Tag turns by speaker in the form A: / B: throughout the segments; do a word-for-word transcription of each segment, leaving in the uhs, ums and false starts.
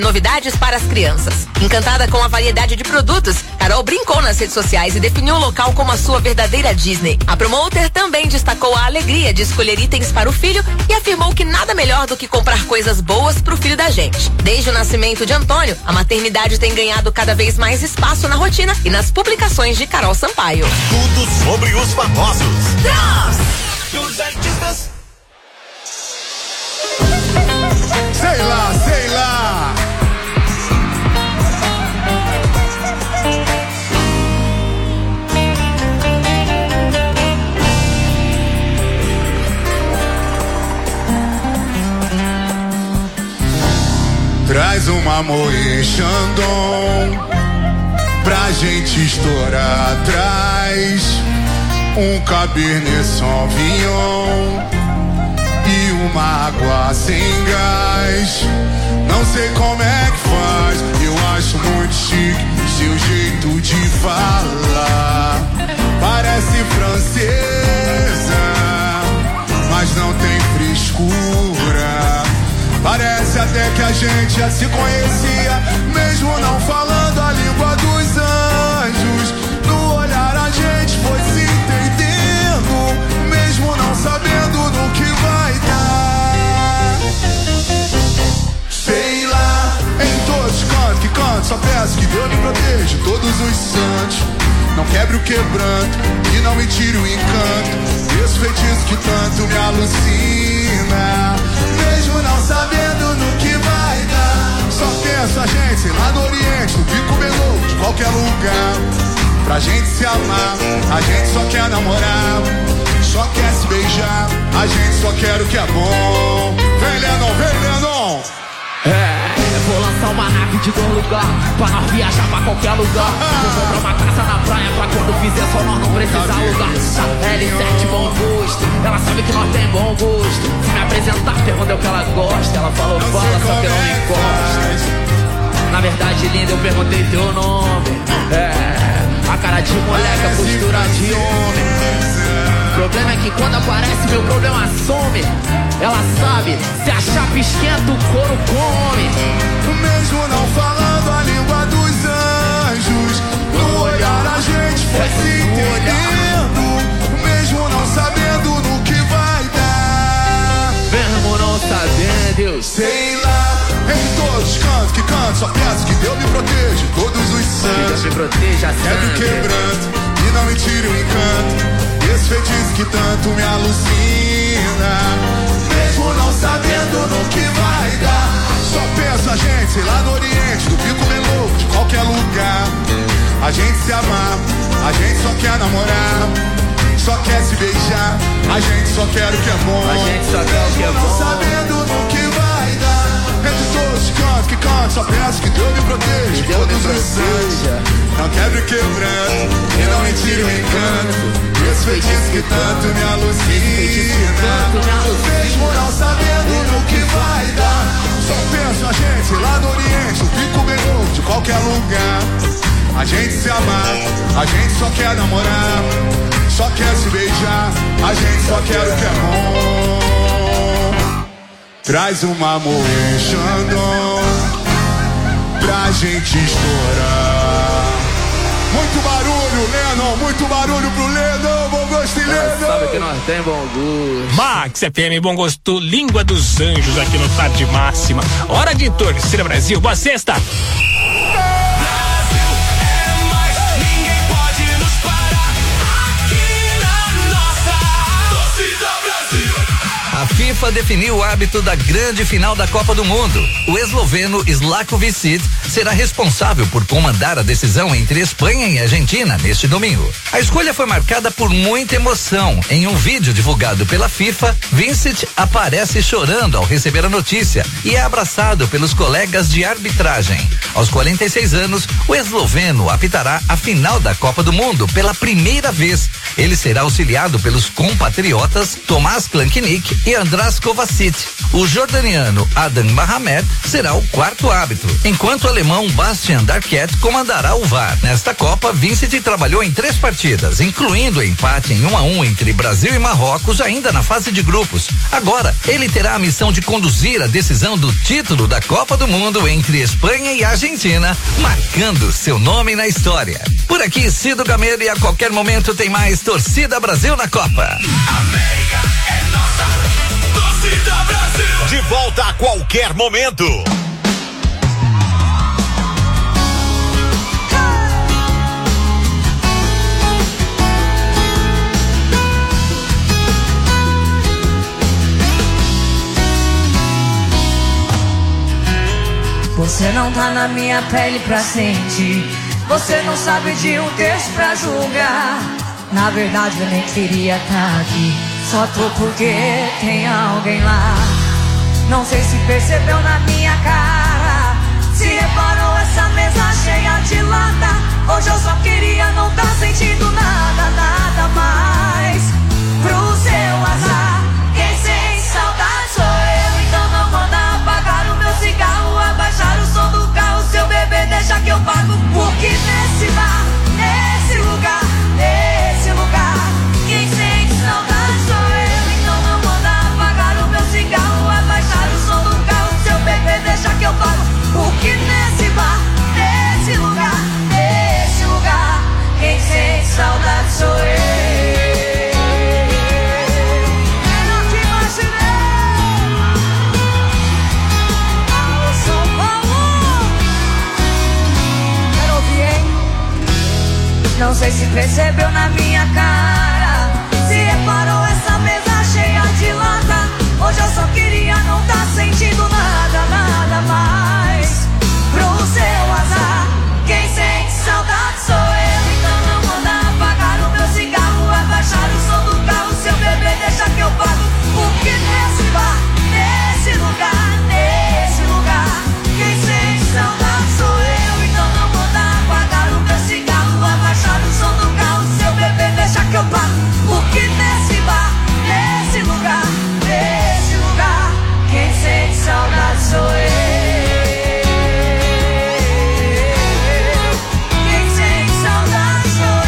A: Novidades para as crianças. Encantada com a variedade de produtos, Carol brincou nas redes sociais e definiu o local como a sua verdadeira Disney. A promoter também destacou a alegria de escolher itens para o filho e afirmou que nada melhor do que comprar coisas boas pro filho da gente. Desde o nascimento de Antônio, a maternidade tem ganhado cada vez mais espaço na rotina e nas publicações de Carol Sampaio.
B: Tudo sobre os famosos.
C: Dos artistas.
D: Sei lá, sei lá. Traz uma Moët Chandon pra gente estourar atrás, um Cabernet Sauvignon e uma água sem gás. Não sei como é que faz, eu acho muito chique seu jeito de falar. Parece francesa, mas não tem frescura. Parece até que a gente já se conhecia, mesmo não falando a língua dos anjos. No olhar a gente foi se entendendo, mesmo não sabendo no que vai dar. Sei lá, em todos cantos que canto, só peço que Deus me proteja, todos os santos. Não quebre o quebranto e não me tire o encanto, esse feitiço que tanto me alucina, mesmo não sabendo no que vai dar. Só penso a gente, sei lá no Oriente, no Pico Belo, de qualquer lugar. Pra gente se amar, a gente só quer namorar, só quer se beijar, a gente só quer o que é bom. Vem Lennon, vem Lennon.
E: É, vou lançar uma nave de dois lugar pra nós viajar pra qualquer lugar. Vou comprar uma casa na praia pra quando fizer só nós não precisar alugar. L sete, bom gosto, ela sabe que nós tem bom gosto. Se me apresentar, pergunta o que ela gosta. Ela falou, fala, só que não me encosta. Na verdade, linda, eu perguntei teu nome. É, a cara de moleque, a postura de homem. O problema é que quando aparece, meu problema some. Ela sabe, se a chapa esquenta, o couro come.
D: Mesmo não falando a língua dos anjos, no olhar a gente foi se entendendo, mesmo não sabendo no que vai dar.
E: Mesmo não sabendo, eu
D: sei lá, em todos os cantos que canto, só peço que Deus me proteja, todos os santos.
E: Deus me proteja,
D: quebra o quebranto e não me tire o encanto, esse feitiço que tanto me alucina, mesmo não sabendo no que vai dar. Só penso a gente, sei lá no Oriente, do Pico Belo, de qualquer lugar. A gente se amar, a gente só quer namorar, só quer se beijar, a gente só quer o que é bom.
E: A gente só quer o que é bom.
D: Não sabendo no que vai dar. Entre todos os cantos que canto, só peço que Deus me proteja,
E: Deus
D: todos
E: me
D: os santos. Não quebre quebrando e não me tire o encanto, esse feitiço que tanto me alucina, mesmo não sabendo no que vai dar. Só penso a gente lá no Oriente, no Pico Belo, de qualquer lugar. A gente se amar, a gente só quer namorar, só quer se beijar, a gente só quer o que é bom. Traz uma Moët Chandon pra gente estourar. Muito barulho, Lennon, muito barulho pro Lennon, bom gosto e Lennon.
E: Sabe que nós tem bom gosto.
F: Max F M, bom gosto, língua dos anjos aqui no Tarde Máxima. Hora de torcer, Brasil, boa sexta.
G: A FIFA definiu o árbitro da grande final da Copa do Mundo. O esloveno Slavko Visic será responsável por comandar a decisão entre Espanha e Argentina neste domingo. A escolha foi marcada por muita emoção. Em um vídeo divulgado pela FIFA, Visic aparece chorando ao receber a notícia e é abraçado pelos colegas de arbitragem. Aos quarenta e seis anos, o esloveno apitará a final da Copa do Mundo pela primeira vez. Ele será auxiliado pelos compatriotas Tomás Klanknik e Andrá András Kovacic. O jordaniano Adam Mahamed será o quarto árbitro, enquanto o alemão Bastian Darquette comandará o V A R. Nesta Copa, Vincent trabalhou em três partidas, incluindo o empate em um a um entre Brasil e Marrocos, ainda na fase de grupos. Agora, ele terá a missão de conduzir a decisão do título da Copa do Mundo entre Espanha e Argentina, marcando seu nome na história. Por aqui, Cido Gameiro, e a qualquer momento tem mais Torcida Brasil na Copa.
C: América é nossa. Torcida Brasil.
B: De volta a qualquer momento.
H: Você não tá na minha pele pra sentir. Você não sabe de um texto pra julgar. Na verdade eu nem queria tá aqui. Só tô porque tem alguém lá. Não sei se percebeu na minha cara, se reparou essa mesa cheia de lata. Hoje eu só queria não tá sentindo nada, nada mais. Pro seu azar, quem sente saudade sou eu. Então não manda apagar o meu cigarro, abaixar o som do carro. Seu bebê deixa que eu pago. Porque nesse bar, nesse lugar, nesse lugar, quem sente saudade sou eu. Então não manda apagar o meu cigarro, abaixar o som do carro. Seu bebê deixa que eu pago. Porque nesse bar, nesse lugar, nesse lugar, quem sente saudade sou eu. Não sei se percebeu na minha cara, se reparou essa mesa cheia de lata. Hoje eu só queria não tá sentindo nada, nada mais. Pro seu azar, quem sente saudade sou eu. Então não manda apagar o meu cigarro, abaixar o som do carro. Seu bebê deixa que eu pago. Porque nesse bar, nesse lugar, nesse lugar, quem sente saudade sou eu. Então não manda apagar o meu cigarro, abaixar o som do carro. Seu bebê deixa que eu pago. Porque nesse bar, nesse lugar, nesse lugar, quem sente saudade sou eu. Quem sente saudade sou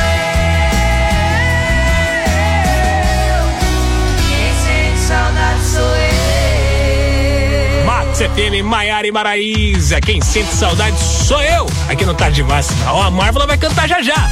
H: eu. Quem sente saudade sou eu.
F: Max F M, Maiara e Maraísa. Quem sente saudade sou eu. Aqui no Tarde Máxima. Ó, a Marvel vai cantar já já.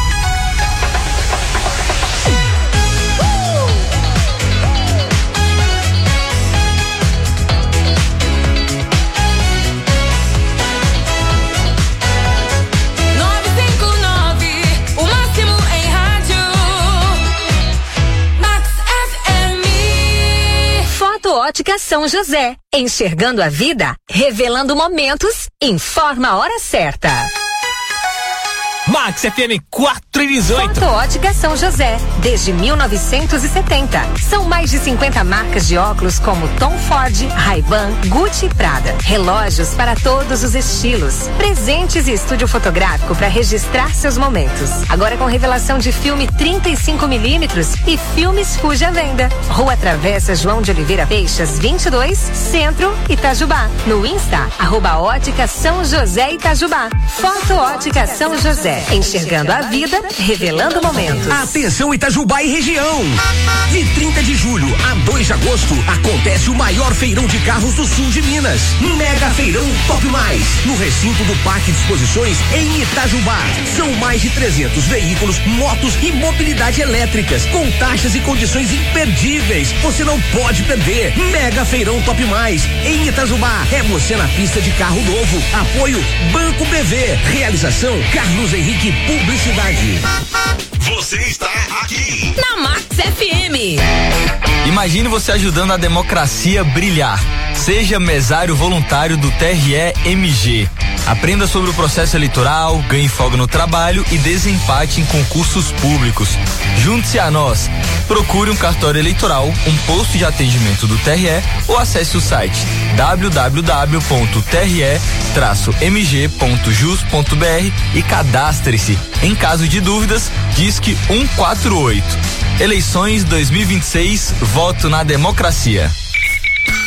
A: Ótica São José, enxergando a vida, revelando momentos, informa a hora certa.
F: Max F M quatro e dezoito.
A: Foto Ótica São José, desde mil novecentos e setenta. São mais de cinquenta marcas de óculos como Tom Ford, Ray-Ban, Gucci e Prada. Relógios para todos os estilos. Presentes e estúdio fotográfico para registrar seus momentos. Agora com revelação de filme trinta e cinco milímetros e filmes Fuji à venda. Rua Travessa João de Oliveira Peixas, vinte e dois, Centro, Itajubá. No Insta, arroba Ótica São José Itajubá. Foto Ótica São José. Enxergando a vida, revelando momentos.
I: Atenção Itajubá e região. De trinta de julho a dois de agosto acontece o maior feirão de carros do sul de Minas. Mega Feirão Top Mais, no recinto do Parque de Exposições em Itajubá. São mais de trezentos veículos, motos e mobilidade elétricas, com taxas e condições imperdíveis. Você não pode perder. Mega Feirão Top Mais em Itajubá. É você na pista de carro novo. Apoio Banco B V. Realização Carlos Henrique Publicidade.
B: Você está aqui
A: na Max F M.
J: Imagine você ajudando a democracia brilhar. Seja mesário voluntário do T R E M G. Aprenda sobre o processo eleitoral, ganhe folga no trabalho e desempate em concursos públicos. Junte-se a nós. Procure um cartório eleitoral, um posto de atendimento do T R E ou acesse o site w w w ponto t r e traço m g ponto jus ponto b r e cadastre-se. Em caso de dúvidas, disque um quatro oito. Eleições dois mil e vinte e seis, voto na democracia.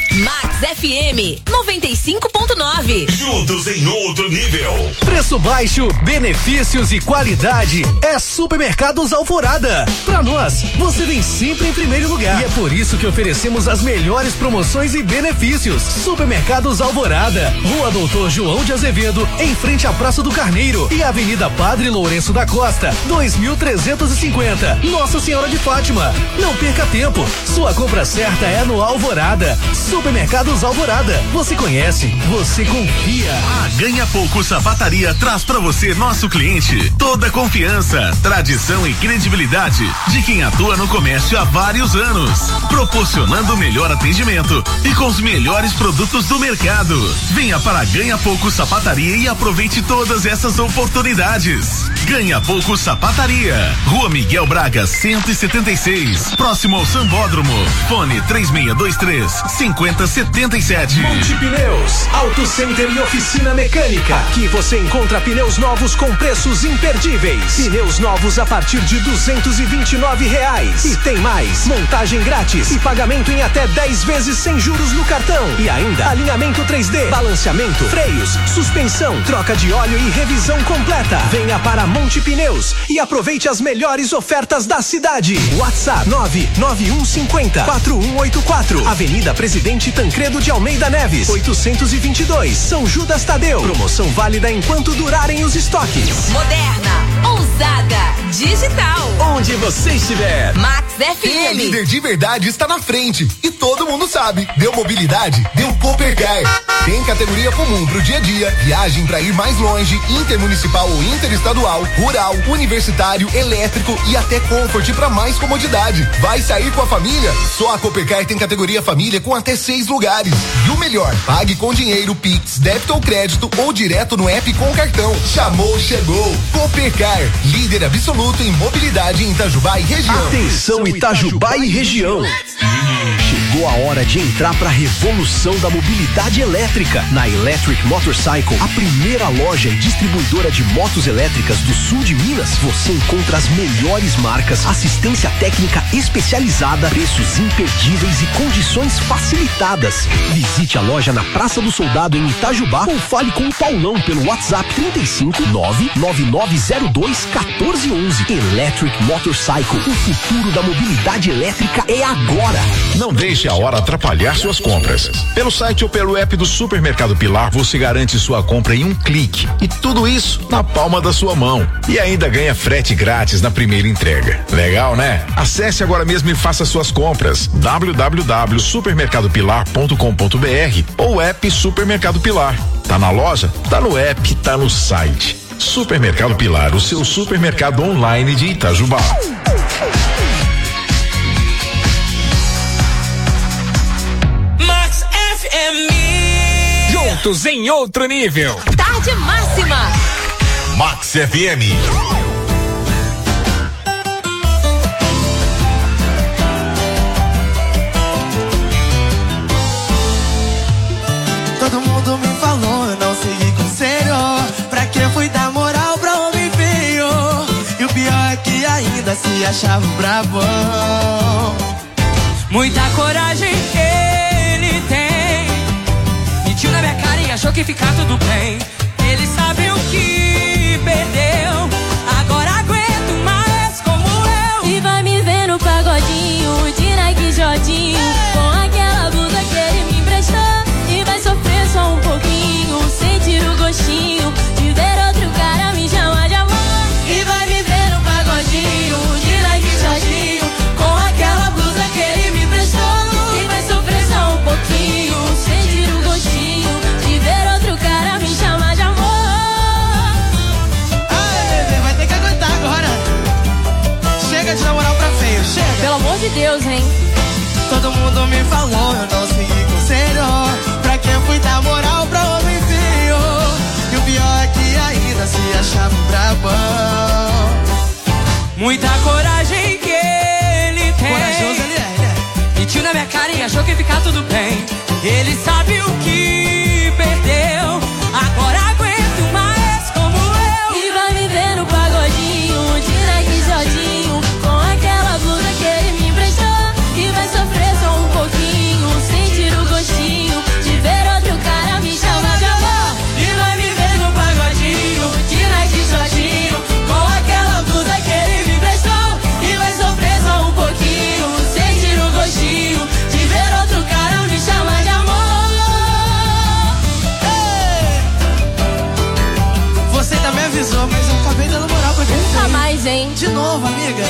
A: Max F M noventa e cinco ponto nove.
B: Juntos em outro nível.
K: Preço baixo, benefícios e qualidade é Supermercados Alvorada. Pra nós, você vem sempre em primeiro lugar. E é por isso que oferecemos as melhores promoções e benefícios. Supermercados Alvorada, Rua Doutor João de Azevedo, em frente à Praça do Carneiro e Avenida Padre Lourenço da Costa, dois mil trezentos e cinquenta. Nossa Senhora de Fátima. Não perca tempo. Sua compra certa é no Alvorada. Supermercados Alvorada. Você conhece, você confia.
L: A Ganha Pouco Sapataria traz pra você, nosso cliente, toda a confiança, tradição e credibilidade de quem atua no comércio há vários anos, proporcionando o melhor atendimento e com os melhores produtos do mercado. Venha para Ganha Pouco Sapataria e aproveite todas essas oportunidades. Ganha Pouco Sapataria, Rua Miguel Braga cento e setenta e seis, próximo ao Sambódromo. Fone três seis dois três, cinco zero sete sete.
K: Monte Pneus, Auto Center e Oficina Mecânica. Aqui você encontra pneus novos com preços imperdíveis. Pneus novos a partir de duzentos e vinte e nove reais. E tem mais, montagem grátis e pagamento em até dez vezes sem juros no cartão. E ainda alinhamento três D, balanceamento, freios, suspensão, troca de óleo e revisão completa. Venha para Monte Pneus e aproveite as melhores ofertas da cidade. WhatsApp nove nove um cinco zero, quatro um oito quatro. Avenida Presidente Tancredo de Almeida Neves, oitocentos e vinte e dois, São Judas Tadeu. Promoção válida enquanto durarem os estoques.
A: Moderna, ousada, digital.
K: Onde você estiver,
A: Max F
M: Quem é
A: M.
M: líder de verdade está na frente. E todo mundo sabe. Deu mobilidade, deu Coopercar. Tem categoria comum pro dia a dia, viagem pra ir mais longe, intermunicipal ou interestadual, rural, universitário, elétrico e até Comfort pra mais comodidade. Vai sair com a família? Só a Coopercar tem categoria família com até seis lugares. E o melhor, pague com dinheiro, Pix, débito ou crédito ou direto no app com cartão. Chamou, chegou. Coopercar, líder absoluto em mobilidade em Itajubá e região.
I: Atenção Itajubá e região. Chegou a hora de entrar para a revolução da mobilidade elétrica. Na Electric Motorcycle, a primeira loja e distribuidora de motos elétricas do sul de Minas, você encontra as melhores marcas, assistência técnica especializada, preços imperdíveis e condições facilitadas. Visite a loja na Praça do Soldado em Itajubá ou fale com o Paulão pelo WhatsApp trinta e cinco, nove nove nove zero dois, um quatro um um. Electric Motorcycle, o futuro da mobilidade elétrica é agora.
N: Não deixe a hora atrapalhar suas compras. Pelo site ou pelo app do Supermercado Pilar, você garante sua compra em um clique. E tudo isso na palma da sua mão. E ainda ganha frete grátis na primeira entrega. Legal, né? Acesse agora mesmo e faça suas compras. w w w ponto supermercado pilar ponto com ponto b r ou app Supermercado Pilar. Tá na loja? Tá no app, tá no site. Supermercado Pilar, o seu supermercado online de Itajubá.
F: Max F M. Juntos em outro nível.
A: Tarde máxima.
B: Max F M.
O: Todo mundo me falou, eu não segui conselho. Pra que fui dar moral pra homem feio? E o pior é que ainda se achava um brabão.
E: Muita coragem ele tem. Mentiu na minha cara e achou que ficar tudo bem. Ele sabe o que perdeu. Agora aguento mais como eu.
P: E vai me ver no pagodinho de Nike Jodinho, com aquela blusa que ele me emprestou. E vai sofrer só um pouquinho, sentir o gostinho de ver outro cara me chamar de amor.
O: E vai me ver no pagodinho de Nike Jodinho, com aquela blusa que ele me emprestou.
P: E vai sofrer só um pouquinho, sentir o gostinho de ver outro cara me chamar de amor.
O: Ai, bebê, vai ter que aguentar agora. Chega de dar moral pra feio, chega.
P: Pelo amor de Deus, hein?
O: Todo mundo me falou, eu não segui conselho. Pra que fui dar moral pra homem feio? E o pior é que ainda se achava um brabão.
E: Muita coragem que ele tem.
O: Corajoso ele é, né?
E: Mentiu na minha cara e achou que ficar tudo bem. Ele sabe o que perdeu. Agora aguento mais como eu.
P: E vai me ver no pagodinho de Nike Jodinho, com aquela blusa que ele me emprestou. E vai sofrer só um pouquinho, sentir o gostinho mais, hein?
O: De novo, amiga.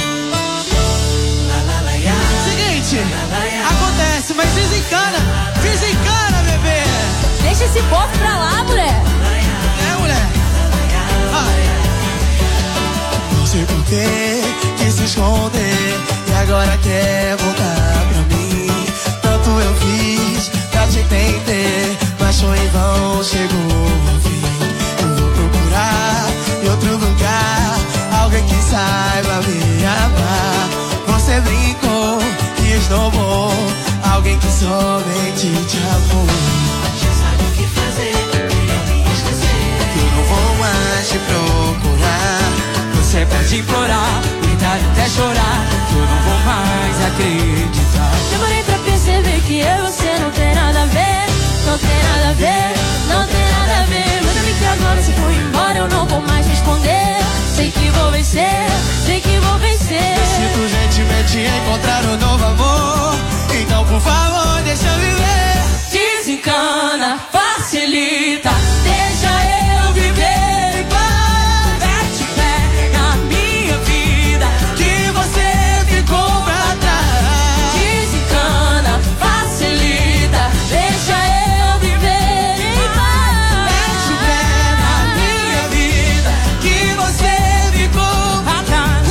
O: Seguinte, acontece, mas desencana. Desencana, bebê.
P: Deixa esse povo pra lá, mulher.
O: É, mulher. Ah. Não sei por que quis se esconder e agora quer voltar pra mim. Tanto eu fiz pra te entender, mas foi em vão, chegou o fim. Eu vou procurar em outro lugar alguém que saiba me amar. Você brincou que estou bom, alguém que somente te amou. Já sabe o que fazer, não me esquecer. Eu não vou mais te procurar.
E: Você pode implorar, gritar até chorar, que eu não vou mais acreditar.
P: Demorei pra perceber que eu e você não tem nada a ver. Não tem nada a ver, não tem nada a ver. Mas eu vi que agora se for embora eu não vou mais responder. Sei que vou vencer, sei que vou vencer.
O: Eu sinto gentilmente encontrar um novo amor. Então por favor deixa eu viver.
P: Desencana, facilita, deixa eu viver em paz.
E: Mete pé na minha vida, que você ficou pra trás.
P: Desencana, facilita, deixa eu viver em paz.
E: Mete pé na minha vida, que você ficou pra trás.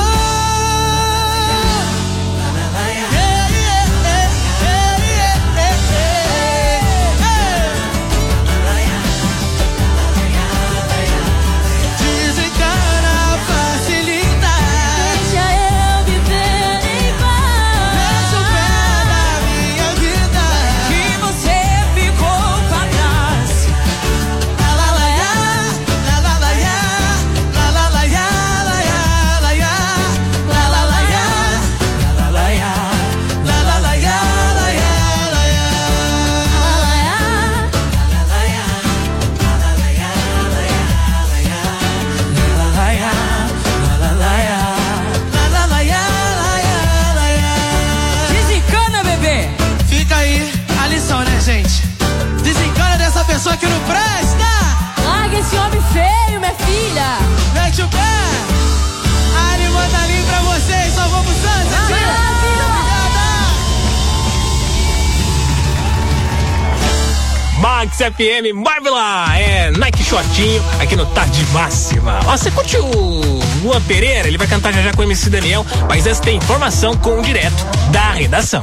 O: Desencana, facilita,
P: Deixa eu viver em paz.
O: mete o pé na minha vida.
E: Que você ficou pra trás.
O: La la la ya, la la la ya, la la la ya, la ya la ya, la la la ya, la la la ya, la la la ya, la ya la ya.
E: Desencana, bebê.
O: Fica aí a lição, né, gente? Desencana dessa pessoa que não presta.
P: Larga esse homem feio, minha filha.
O: Mete o pé. A Ari manda ali pra vocês. Só vamos Santos.
P: Vai lá, filha.
F: Max F M, Marvela, é Nike Shortinho, aqui no Tarde Máxima. Ó, você curte o Luan Pereira? Ele vai cantar já já com o M C Daniel, mas essa tem informação com o direto da redação.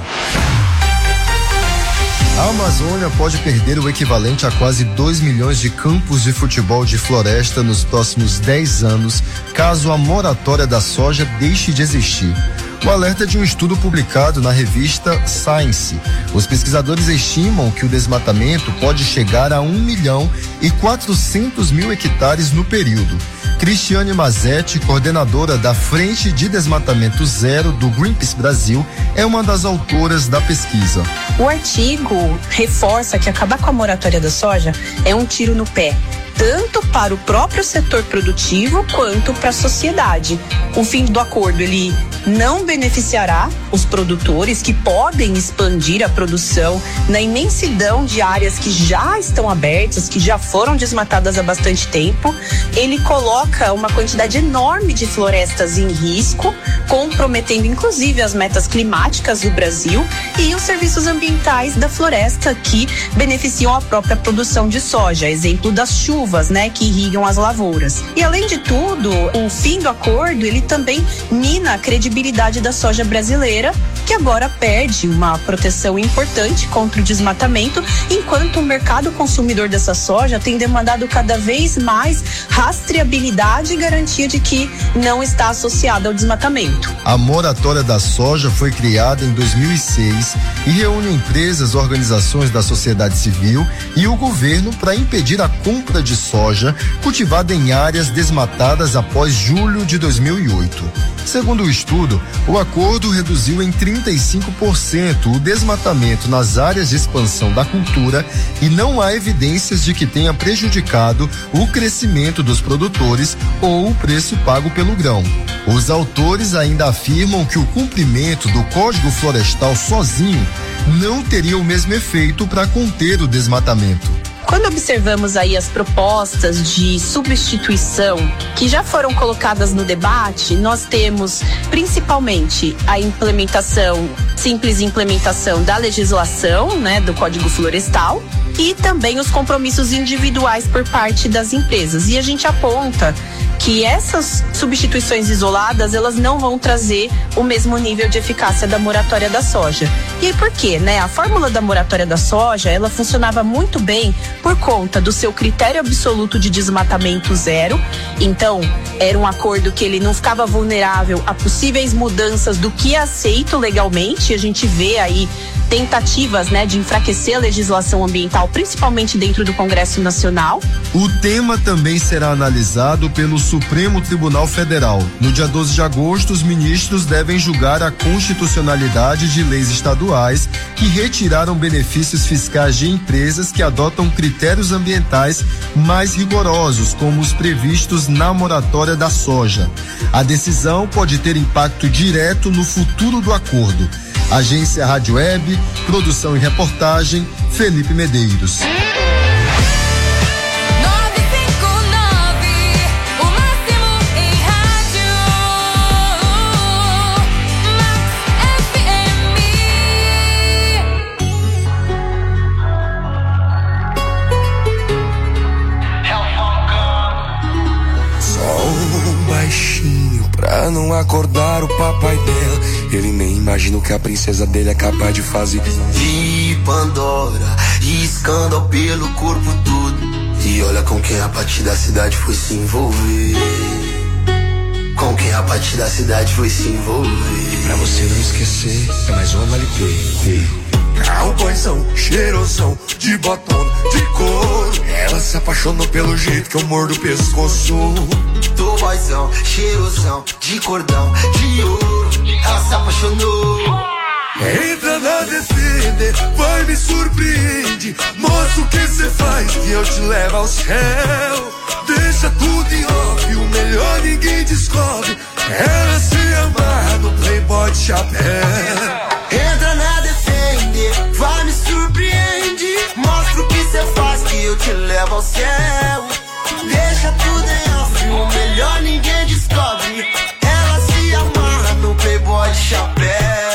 Q: A Amazônia pode perder o equivalente a quase dois milhões de campos de futebol de floresta nos próximos dez anos, caso a moratória da soja deixe de existir. O alerta é de um estudo publicado na revista Science. Os pesquisadores estimam que o desmatamento pode chegar a um milhão e quatrocentos mil hectares no período. Cristiane Mazetti, coordenadora da Frente de Desmatamento Zero do Greenpeace Brasil, é uma das autoras da pesquisa.
R: O artigo reforça que acabar com a moratória da soja é um tiro no pé, tanto para o próprio setor produtivo quanto para a sociedade. O fim do acordo, ele não beneficiará os produtores que podem expandir a produção na imensidão de áreas que já estão abertas, que já foram desmatadas há bastante tempo. Ele coloca uma quantidade enorme de florestas em risco, comprometendo inclusive as metas climáticas do Brasil e os serviços ambientais da floresta que beneficiam a própria produção de soja, exemplo das chuvas, né, que irrigam as lavouras. E além de tudo, o fim do acordo, ele também mina a credibilidade da soja brasileira, que agora perde uma proteção importante contra o desmatamento, enquanto o mercado consumidor dessa soja tem demandado cada vez mais rastreabilidade e garantia de que não está associada ao desmatamento.
Q: A moratória da soja foi criada em dois mil e seis e reúne empresas, organizações da sociedade civil e o governo para impedir a compra de soja cultivada em áreas desmatadas após julho de dois mil e oito. Segundo o estudo, o acordo reduziu em trinta e cinco por cento o desmatamento nas áreas de expansão da cultura e não há evidências de que tenha prejudicado o crescimento dos produtores ou o preço pago pelo grão. Os autores ainda afirmam que o cumprimento do Código Florestal sozinho não teria o mesmo efeito para conter o desmatamento.
R: Quando observamos aí as propostas de substituição que já foram colocadas no debate, nós temos principalmente a implementação, simples implementação da legislação, né, do Código Florestal, e também os compromissos individuais por parte das empresas. E a gente aponta que essas substituições isoladas, elas não vão trazer o mesmo nível de eficácia da moratória da soja. E aí por quê, né? A fórmula da moratória da soja, ela funcionava muito bem por conta do seu critério absoluto de desmatamento zero. Então, era um acordo que ele não ficava vulnerável a possíveis mudanças do que é aceito legalmente. A gente vê aí tentativas, né, de enfraquecer a legislação ambiental, principalmente dentro do Congresso Nacional.
Q: O tema também será analisado pelo Supremo Tribunal Federal. No dia doze de agosto, os ministros devem julgar a constitucionalidade de leis estaduais que retiraram benefícios fiscais de empresas que adotam critérios ambientais mais rigorosos, como os previstos na moratória da soja. A decisão pode ter impacto direto no futuro do acordo. Agência Rádio Web, produção e reportagem, Felipe Medeiros.
S: Pra não acordar o papai dela, ele nem imagina o que a princesa dele é capaz de fazer.
T: De Pandora, e escândalo pelo corpo todo. E olha com quem a partir da cidade foi se envolver. Com quem a partir da cidade foi se envolver.
S: Pra você não esquecer, é mais uma L P. Cowboyzão, cheirosão, de botona, de couro. Ela se apaixonou pelo jeito que eu mordo o pescoço.
T: Do boyzão, cheirosão, de cordão, de ouro. Ela se apaixonou.
S: Entra na Defender, vai me surpreende. Mostra o que cê faz que eu te levo ao céu. Deixa tudo em off, o melhor ninguém descobre. Ela se amarra no Playboy de chapéu.
T: Entra na Defender, vai me surpreende. Mostra o que cê faz que eu te levo ao céu. Deixa tudo em off, o melhor ninguém descobre. Ela se amarra no Playboy de chapéu.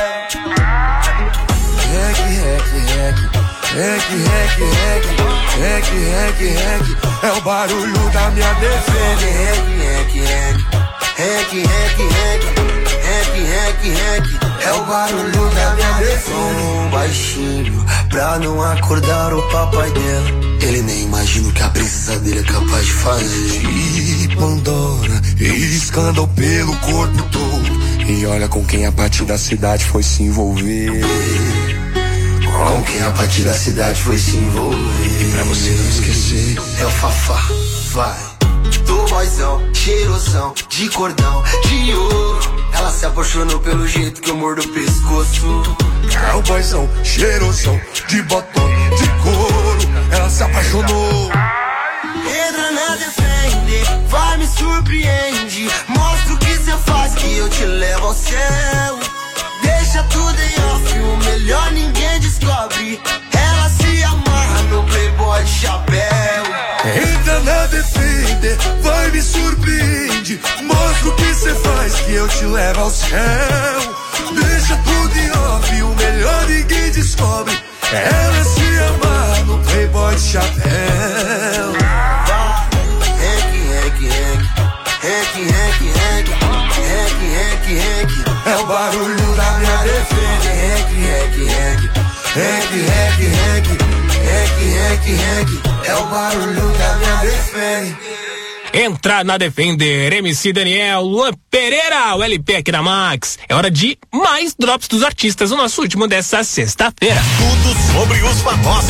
S: Rec, rec, rec, rec, rec, rec, rec, rec, rec. É o barulho da minha defesa.
T: Rec, rec, rec, rec, rec, rec, rec, rec, rec. É o barulho da minha defesa. Um baixinho, pra não acordar o papai dela. Ele nem imagina o que a princesa dele é capaz de fazer.
S: De Pandora, escândalo pelo corpo todo. E olha com quem a partir da cidade foi se envolver.
T: Com quem a partir da cidade foi se envolver.
S: E pra você não esquecer,
T: é o Fafá, vai. Do boyzão, cheirosão, de cordão, de ouro. Ela se apaixonou pelo jeito que eu mordo o pescoço.
S: Cowboyzão, cheirosão, de botão, de couro. Ela se apaixonou.
T: Entra na Defender, vai me surpreende. Mostra o que cê faz que eu te levo ao céu. Deixa tudo em off, o melhor ninguém descobre. Ela se amarra no Playboy de chapéu.
S: Entra na Defender, vai me surpreende. Mostra o que cê faz que eu te levo ao céu. Deixa tudo em off, o melhor ninguém descobre. Ela se amarra no Playboy de chapéu.
T: Rec, rec, rec, rec, rec, rec, rec, rec, rec.
S: É o barulho da minha defesa.
T: Rec, rec, rec, rec, rec, rec, rec, rec, rec. É o barulho da minha defesa.
F: Entrar na Defender, M C Daniel, Luan Pereira, o L P aqui na Max. É hora de mais drops dos artistas, o nosso último dessa sexta-feira.
B: Tudo sobre os famosos.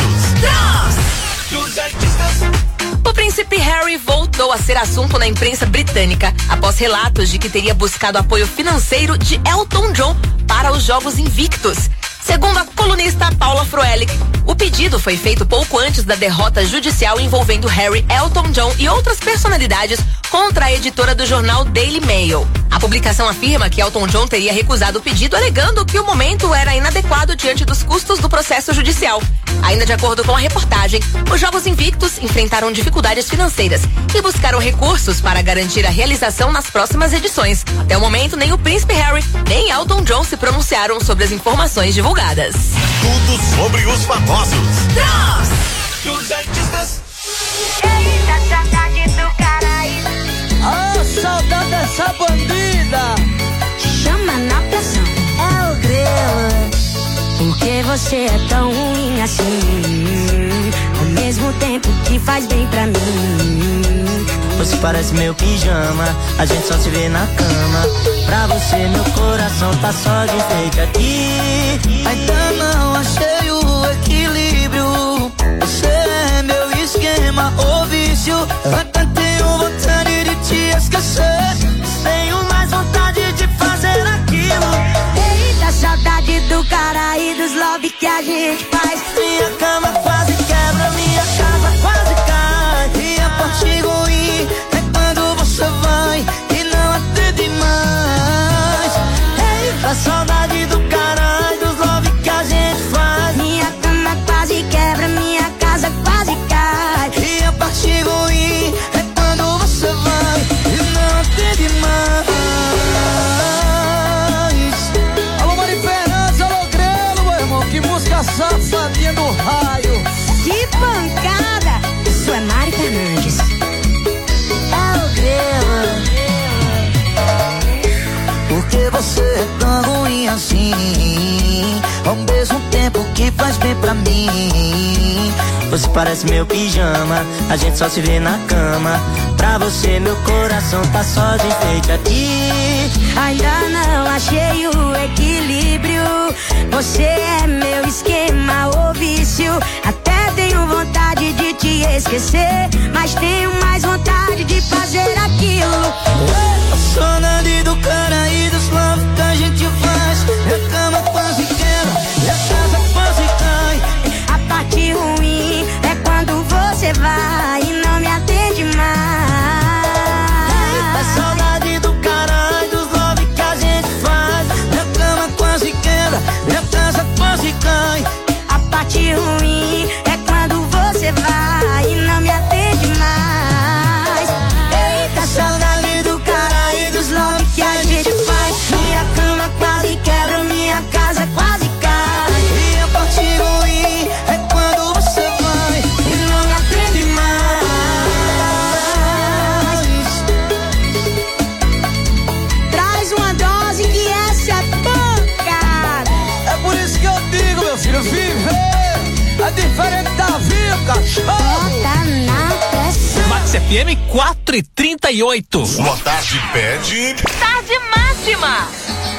A: Dos artistas. O príncipe Harry voltou a ser assunto na imprensa britânica após relatos de que teria buscado apoio financeiro de Elton John para os Jogos Invictos. Segundo a colunista Paula Froelich, o pedido foi feito pouco antes da derrota judicial envolvendo Harry, Elton John e outras personalidades contra a editora do jornal Daily Mail. A publicação afirma que Elton John teria recusado o pedido, alegando que o momento era inadequado diante dos custos do processo judicial. Ainda de acordo com a reportagem, os Jogos Invictus enfrentaram dificuldades financeiras e buscaram recursos para garantir a realização nas próximas edições. Até o momento, nem o Príncipe Harry, nem Elton John se pronunciaram sobre as informações divulgadas.
B: Tudo sobre os famosos.
C: Dos artistas.
H: Eita, saudade do Caraíba.
E: Oh, saudade dessa bandida.
H: Chama na pressão. É o grelo. Por que você é tão ruim assim? Ao mesmo tempo que faz bem pra mim.
U: Você parece meu pijama, a gente só se vê na cama. Pra você meu coração tá só de enfeite aqui.
E: Ainda não achei o equilíbrio. Você é meu esquema ou vício. Até tenho vontade de te esquecer.
U: Tenho mais vontade de fazer aquilo.
H: Eita, saudade do cara e dos love que a gente faz.
U: Minha cama quase quebra, minha casa quase cai.
E: E a parte ruim é quando você vai e não atende mais.
U: Eita, saudade do cara e dos love que a gente faz.
H: Minha cama quase quebra, minha casa quase cai.
E: E a parte ruim é quando você vai e não atende mais. Alô, Mari Fernandes, alô, Grelo, meu irmão, que música safadinha do raio.
H: Que pancada! Isso é Mari Fernandes. É o Grelo.
E: Por que você é tão ruim assim? Ao mesmo tempo que faz bem pra mim.
U: Você parece meu pijama, a gente só se vê na cama. Pra você meu coração tá só de enfeite aqui.
H: Ainda não achei o equilíbrio. Você é meu esquema ou vício. Até tenho vontade de te esquecer, mas tenho mais vontade de fazer aquilo.
E: Saudade do cara e dos love que a gente faz. Minha cama quase quebra, minha casa quase cai.
H: A parte ruim é quando você vai e não me atende mais.
U: É saudade do cara e dos love que a gente faz.
E: Minha cama quase quebra, minha casa quase cai.
H: A parte ruim é quando você vai e não me atende mais. Eita, saudade do cara e dos love que a gente faz. Minha cama quase quebra, minha casa quase cai.
E: E a parte ruim é quando você vai
H: e não me atende mais. Traz uma dose que essa é pancada.
E: É por isso que eu digo, meu filho, viver é diferente da vida, cachorro.
H: Bota na pressão.
F: Max F M quatro e trinta e oito.
B: Sua tarde pede.
A: Tarde máxima.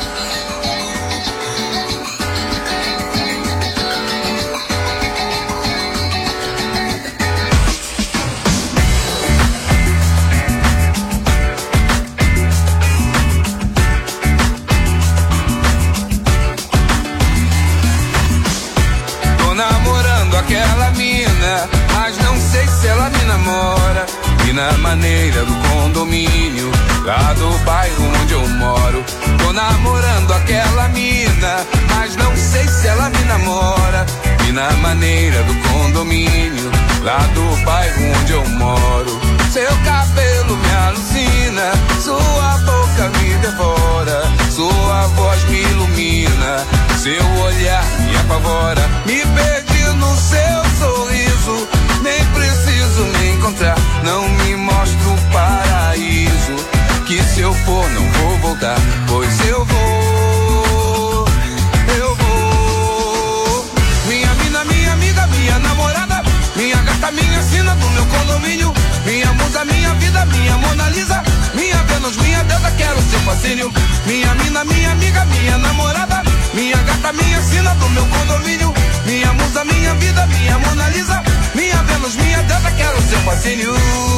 S: Tô namorando aquela mina, mas não sei se ela me namora. E na maneira do condomínio, lá do bairro onde eu moro. Tô namorando aquela mina, mas não sei se ela me namora. E na maneira do condomínio, lá do bairro onde eu moro. Seu cabelo me alucina, sua boca me devora, sua voz me ilumina, seu olhar me apavora. Me perdi no seu sorriso, nem preciso me encontrar, não me mostra o paraíso, que se eu for não vou voltar, pois eu vou, eu vou. Minha mina, minha amiga, minha namorada, minha gata, minha sina do meu condomínio, minha musa, minha vida, minha Mona Lisa, minha Vênus, minha deusa, quero seu fascínio. Minha mina, minha amiga, minha namorada, minha gata, minha sina do meu condomínio, minha musa, minha vida, minha Mona Lisa, minha Vênus, minha deusa, quero seu fascínio.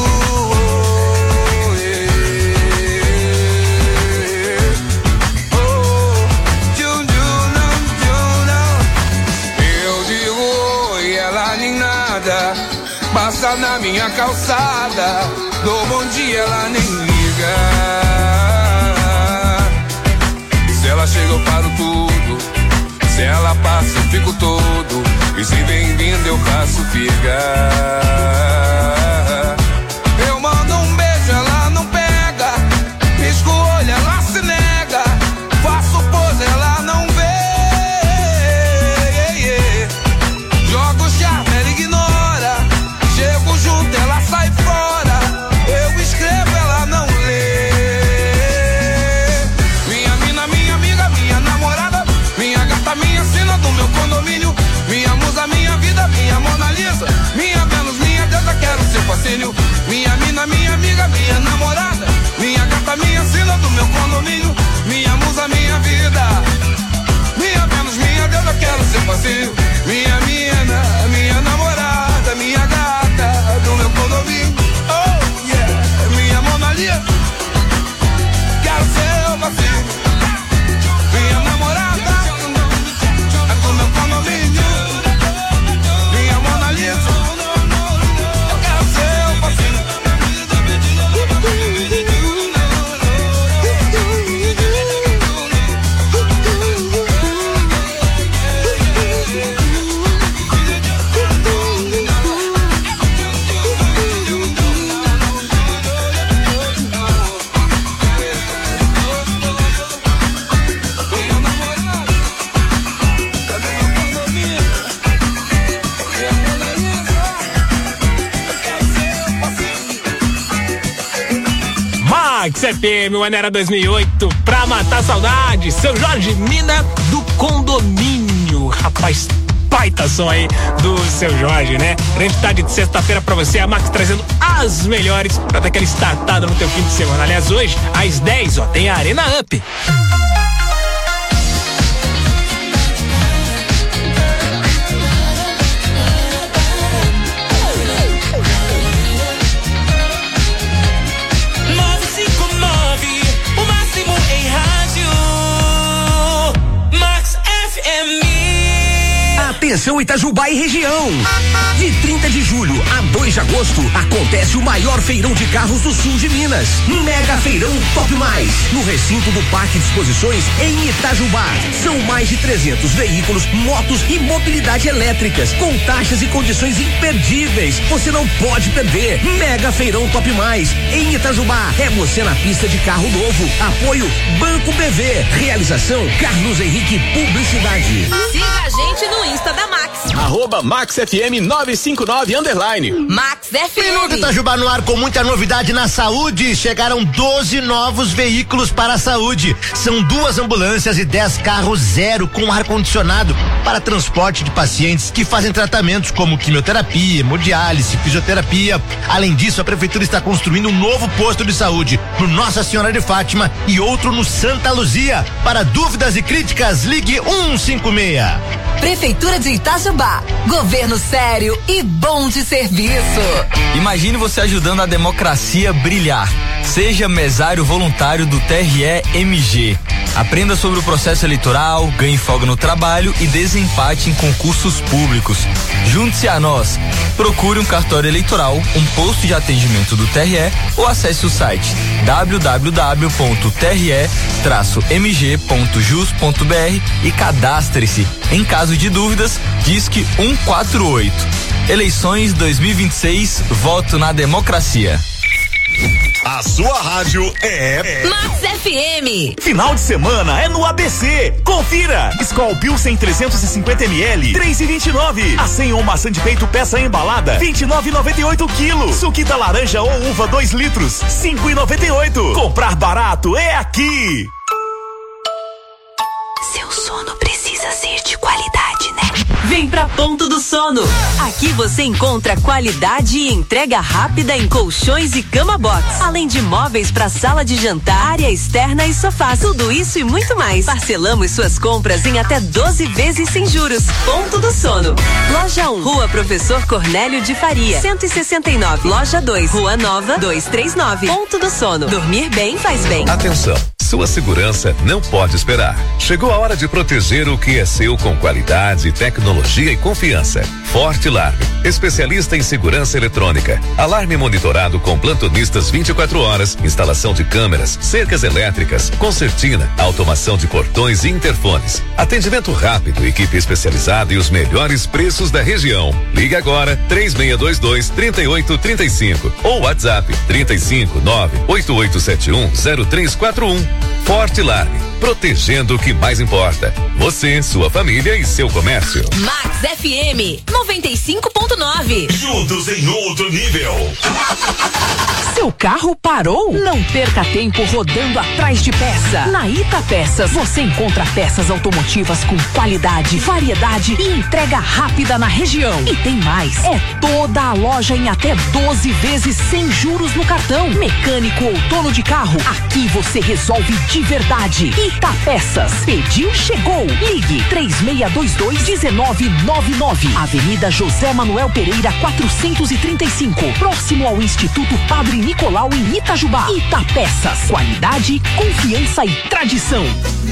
S: Eu digo oi, ela nem nada, passa na minha calçada, dou bom dia, ela nem liga.
D: chega eu paro tudo. Se ela passa eu fico todo. E se vem vindo eu faço ficar. Eu mando um beijo, ela não pega. Pisco o olho, ela se nega. Faço pose, ela não vê. Jogo charme, ela ignora. Chego junto, ela sai fora. Eu escrevo, ela não lê. Minha mina, minha amiga, minha namorada, minha gata, minha sina do meu condomínio. Minha musa, minha vida, minha Mona Lisa. Minha Vênus, minha deusa, quero seu fascínio. Minha mina, minha amiga, minha namorada, minha gata, minha sina do meu condomínio. Minha musa, minha vida, minha Vênus, minha deusa, quero seu fascínio. Minha mina, minha namorada, minha gata do meu condomínio. Oh yeah, minha Mona Lisa, quero seu fascínio. Minha namorada do meu condomínio. Minha Mona Lisa, eu quero seu fascínio.
F: Max F M, Maneira dois mil e oito, pra matar saudade. Seu Jorge Mina do Condomínio. Rapaz, baita som aí do Seu Jorge, né? Grande tarde de sexta-feira pra você, a Max trazendo as melhores pra dar aquela startada no teu fim de semana. Aliás, hoje, às dez, ó, tem a Arena Up.
I: Atenção Itajubá e região. De trinta de julho a dois de agosto acontece o maior feirão de carros do sul de Minas. Mega Feirão Top Mais, no recinto do Parque de Exposições em Itajubá. São mais de trezentos veículos, motos e mobilidade elétricas, com taxas e condições imperdíveis. Você não pode perder. Mega Feirão Top Mais em Itajubá. É você na pista de carro novo. Apoio Banco B V. Realização Carlos Henrique Publicidade.
A: Siga a gente no Insta da Max.
V: Arroba Max F M nove cinco nove underline.
A: Max F M.
W: Minuto Itajubá no ar com muita novidade na saúde. Chegaram doze novos veículos para a saúde. São duas ambulâncias e dez carros zero com ar-condicionado para transporte de pacientes que fazem tratamentos como quimioterapia, hemodiálise, fisioterapia. Além disso, a prefeitura está construindo um novo posto de saúde no Nossa Senhora de Fátima e outro no Santa Luzia. Para dúvidas e críticas, ligue um cinco seis.
A: Prefeitura de Itajubá, governo sério e bom de serviço.
J: Imagine você ajudando a democracia brilhar. Seja mesário voluntário do T R E M G. Aprenda sobre o processo eleitoral, ganhe folga no trabalho e desempate em concursos públicos. Junte-se a nós. Procure um cartório eleitoral, um posto de atendimento do T R E ou acesse o site w w w ponto t r e traço m g ponto jus ponto b r e cadastre-se. Em caso de dúvidas, disque um quatro oito. Eleições dois mil e vinte e seis, voto na democracia.
B: A sua rádio é
A: Max F M.
V: Final de semana é no A B C. Confira. Skol Pilsen trezentos e cinquenta mililitros, três e vinte e nove. Acém ou maçã de peito peça embalada, vinte e nove e noventa e oito quilos. Suquita laranja ou uva dois litros, cinco e noventa e oito. Comprar barato é aqui.
A: Seu sono precisa ser de qualidade, né?
X: Vem pra Ponto do Sono. Aqui você encontra qualidade e entrega rápida em colchões e cama box, além de móveis para sala de jantar, área externa e sofás. Tudo isso e muito mais. Parcelamos suas compras em até doze vezes sem juros. Ponto do Sono. Loja um, Rua Professor Cornélio de Faria, cento e sessenta e nove. Loja dois, Rua Nova, duzentos e trinta e nove. Ponto do Sono. Dormir bem faz bem.
N: Atenção!
G: Sua segurança não pode esperar. Chegou a hora de proteger o que é seu com qualidade, tecnologia e confiança. Forte Alarme, especialista em segurança eletrônica. Alarme monitorado com plantonistas vinte e quatro horas, instalação de câmeras, cercas elétricas, concertina, automação de portões e interfones. Atendimento rápido, equipe especializada e os melhores preços da região. Ligue agora três seis dois dois, três oito três cinco ou WhatsApp trinta e cinco, nove oito oito sete um, zero três quatro um. Forte Alarme, protegendo o que mais importa. Você, sua família e seu comércio.
A: Max F M noventa e cinco ponto nove.
B: Juntos em outro nível.
K: Seu carro parou? Não perca tempo rodando atrás de peça. Na Ita Peças você encontra peças automotivas com qualidade, variedade e entrega rápida na região. E tem mais, é toda a loja em até doze vezes sem juros no cartão. Mecânico ou dono de carro, aqui você resolve de verdade. Ita Peças, pediu, chegou. Ligue três seis dois dois, um nove nove nove. Avenida José Manuel Pereira quatrocentos e trinta e cinco, próximo ao Instituto Padre Nicolau em Itajubá. Ita Peças, qualidade, confiança e tradição.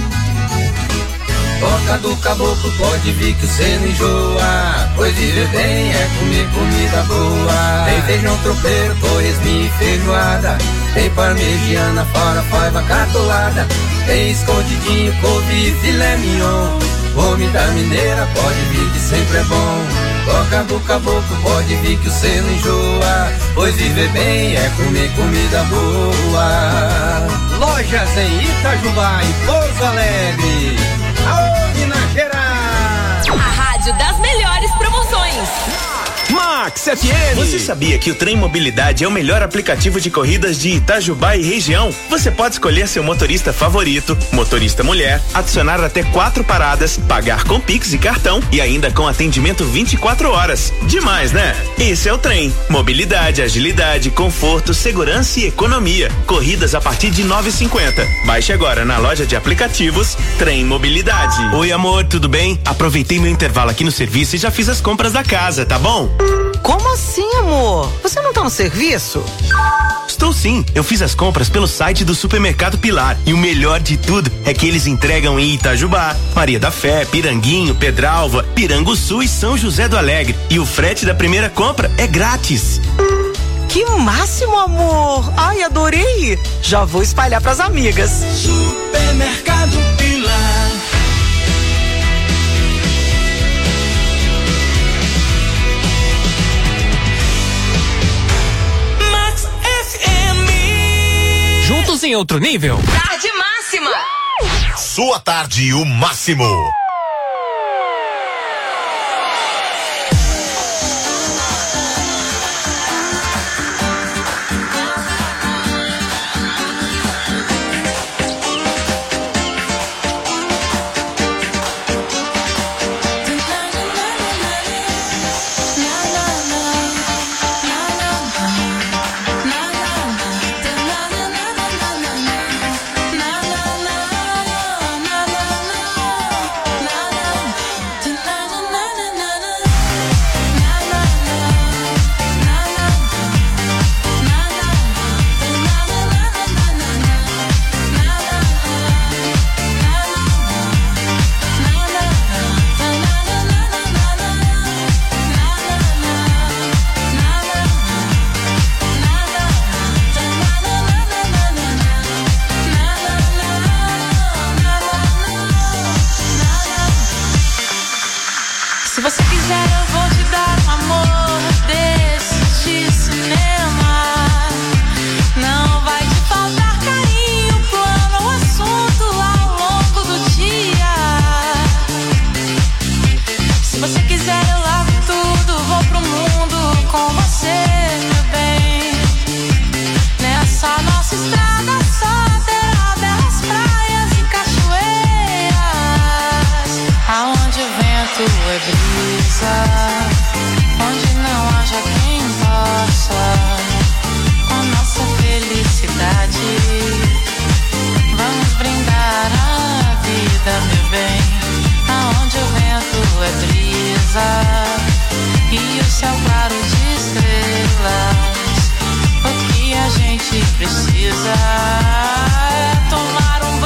L: Toca do caboclo, pode vir que você não enjoa. Pois viver bem é comer comida boa. Tem feijão tropeiro, torresminho e feijoada. Tem parmegiana, farofa, catolada. Tem escondidinho, couve e filé mignon. Comida mineira, pode vir que sempre é bom. Toca do caboclo, pode vir que você não enjoa. Pois viver bem é comer comida boa. Lojas em Itajubá e Pouso Alegre. Aô, Minas Gerais!
A: A rádio das melhores promoções.
V: Max F M. Você sabia que o Trem Mobilidade é o melhor aplicativo de corridas de Itajubá e região? Você pode escolher seu motorista favorito, motorista mulher, adicionar até quatro paradas, pagar com Pix e cartão e ainda com atendimento vinte e quatro horas. Demais, né? Esse é o Trem. Mobilidade, agilidade, conforto, segurança e economia. Corridas a partir de nove e cinquenta. Baixe agora na loja de aplicativos Trem Mobilidade.
M: Oi, amor, tudo bem? Aproveitei meu intervalo aqui no serviço e já fiz as compras da casa, tá bom?
Y: Como assim, amor? Você não tá no serviço?
M: Estou sim, eu fiz as compras pelo site do Supermercado Pilar e o melhor de tudo é que eles entregam em Itajubá, Maria da Fé, Piranguinho, Pedralva, Piranguçu e São José do Alegre e o frete da primeira compra é grátis.
Y: Que máximo, amor! Ai, adorei! Já vou espalhar pras amigas.
C: Supermercado Pilar.
F: Juntos em outro nível.
A: Tarde máxima.
B: Sua tarde, o máximo.
Z: E o céu claro de estrelas. O que a gente precisa é tomar um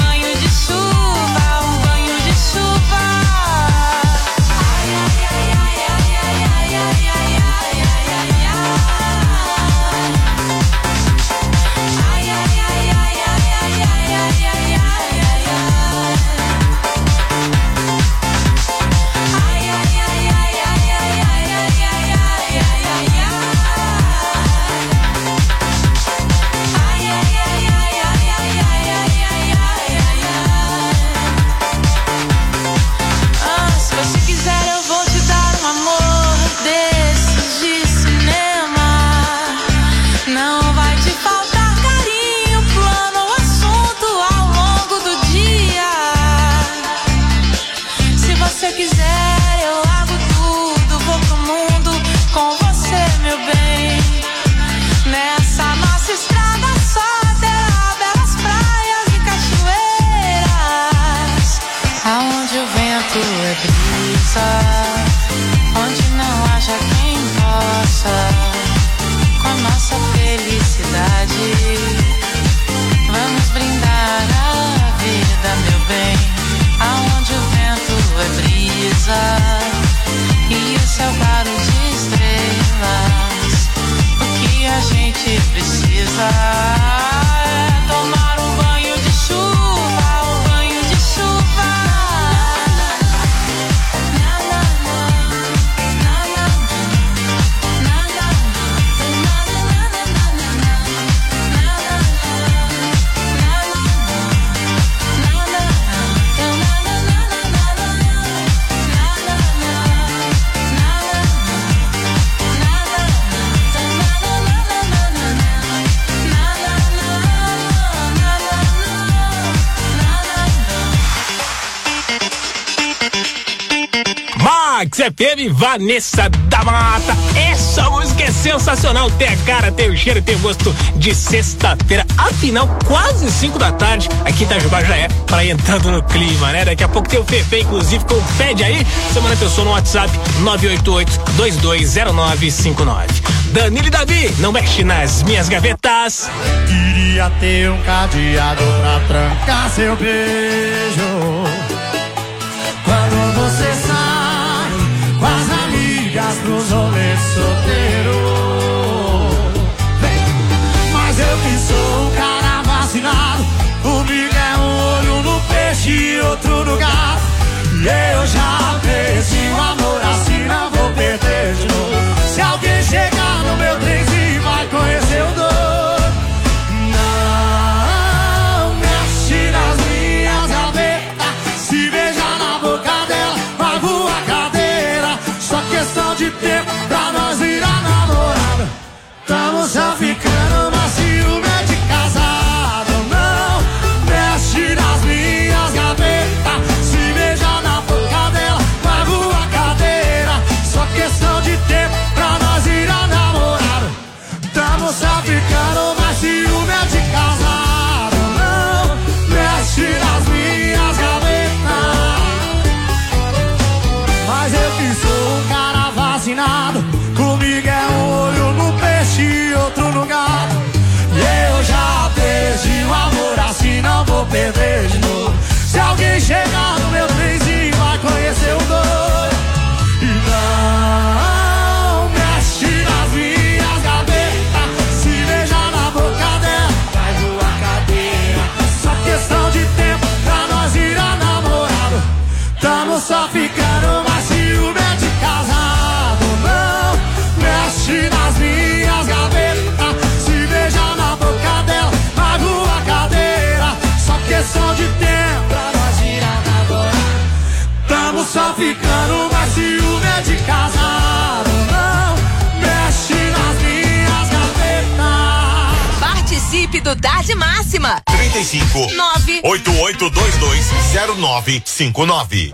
Z: vida, meu bem, aonde o vento é brisa e o céu claro de estrelas. O que a gente precisa é tomar um banho de chuva, um banho de chuva.
F: Max F M, Vanessa da Mata. Essa música é sensacional. Tem a cara, tem o cheiro, tem o gosto de sexta-feira. Afinal, quase cinco da tarde. Aqui em Itajubá já é para ir entrando no clima, né? Daqui a pouco tem o Fefe, inclusive, com o Pede aí. Semana que eu sou no WhatsApp nove oito oito, dois dois zero nove cinco nove. Danilo e Davi, não mexe nas minhas gavetas.
O: Queria ter um cadeado pra trancar seu beijo. Quando você sai com as amigas pros rolês solteiro. Mas eu que sou um cara vacinado, comigo é um olho no peixe e outro no gato. E eu já perdi o amor assim, não vou perder de novo. Se alguém chegar no meu trenzinho vai conhecer o dono. Não mexe nas minhas gavetas, se beijar na boca dela vai voar cadeira. Só questão de tempo pra nós virar namorada. Tamo só ficando, mas ciúme é de casado. Não mexe nas minhas gavetas, se beijar na boca dela vai voar cadeira. Só questão de tempo pra nós virar namorado. Tamo só ficando, mas ciúme é de casado. Não mexe nas minhas gavetas. Mas eu que sou um cara vacinado, comigo é um olho no peixe e outro no gato. E eu já perdi o amor assim, não vou perder de novo. Se alguém chegar no meu trenzinho vai conhecer o doido. E não mexe nas minhas gavetas, se beijar na boca dela vai voar cadeira. Só questão de tempo pra nós virar namorado. Tamo só ficando, mas ciúme é de casado. Não mexe nas minhas gavetas, se beijar na boca dela vai voar cadeira. Só questão de tempo pra nós virar namorado. Tamo só ficando, mas ciúme é de casado. Não mexe nas minhas gavetas.
A: Participe do Tarde Máxima.
B: trinta e cinco,
A: nove
B: oito oito dois dois zero nove cinco nove.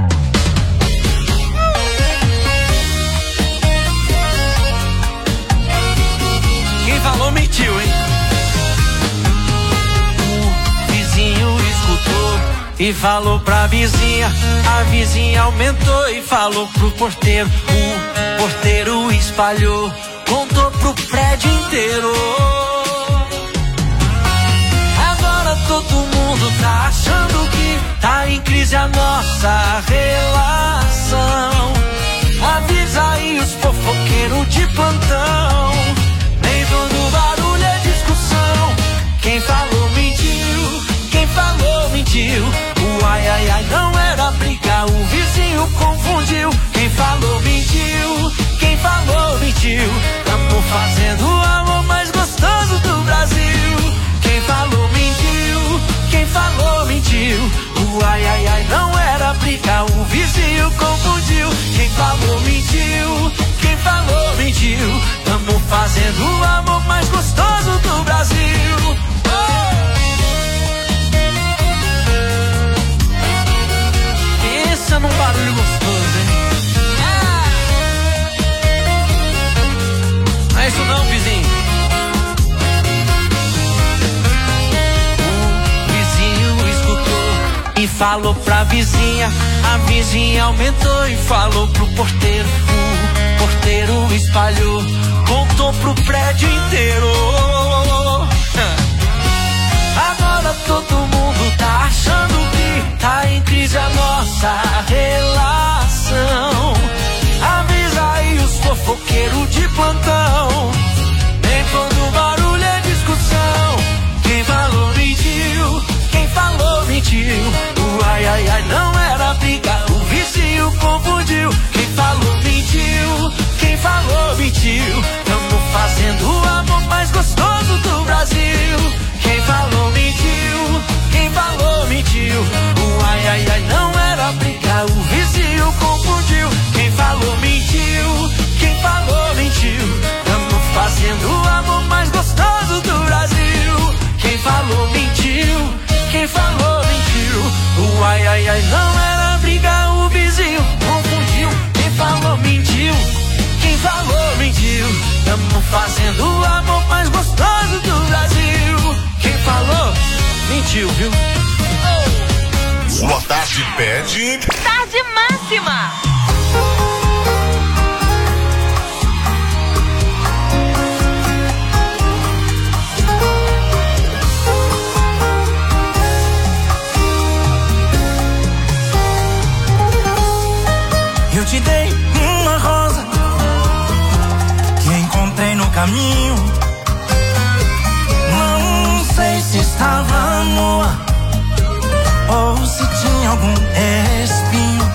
E: Quem falou mentiu, hein? O vizinho escutou e falou pra vizinha. A vizinha aumentou e falou pro porteiro. O porteiro espalhou, contou pro prédio inteiro. Agora todo mundo tá achando que tá em crise a nossa relação. Avisa aí os fofoqueiros de plantão. Nem todo barulho é discussão. Quem falou mentiu, quem falou mentiu. O ai ai ai não era briga, o vizinho confundiu. Quem falou mentiu, quem falou mentiu. Tamo fazendo o amor mais gostoso do Brasil. Quem falou mentiu, quem falou mentiu. O ai ai ai não era briga, o vizinho confundiu. Quem falou mentiu, quem falou mentiu. Tamo fazendo o amor mais gostoso do Brasil. Oh! Pensa num barulho gostoso, hein? Não é isso não, vizinho. O vizinho escutou e falou pra vizinha. A vizinha aumentou e falou pro porteiro. O porteiro espalhou, contou pro prédio inteiro. Agora todo mundo tá achando
C: fazendo o amor mais gostoso do Brasil. Quem falou, mentiu, viu?
B: Sua tarde pede.
A: Tarde Máxima.
C: Eu te dei uma rosa que encontrei no caminho. Não sei se estava nua ou se tinha algum espinho.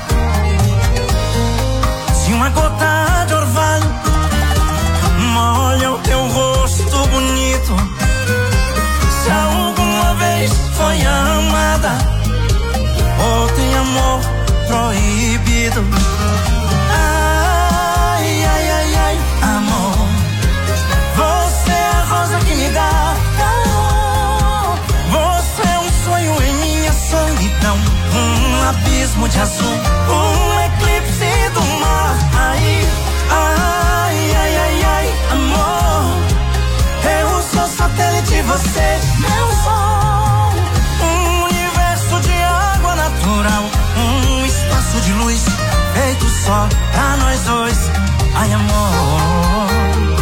C: Se uma gota de orvalho molha o teu rosto bonito, se alguma vez foi amada ou tem amor proibido. Ai, ai, ai, ai, amor, você é a rosa que me dá calor. Você é um sonho em minha solidão, um abismo de azul, um eclipse do mar. Ai, ai, ai, ai, ai, amor, eu sou satélite, você meu sol, um universo de água natural, um espaço de luz feito só pra nós dois. Ai, amor,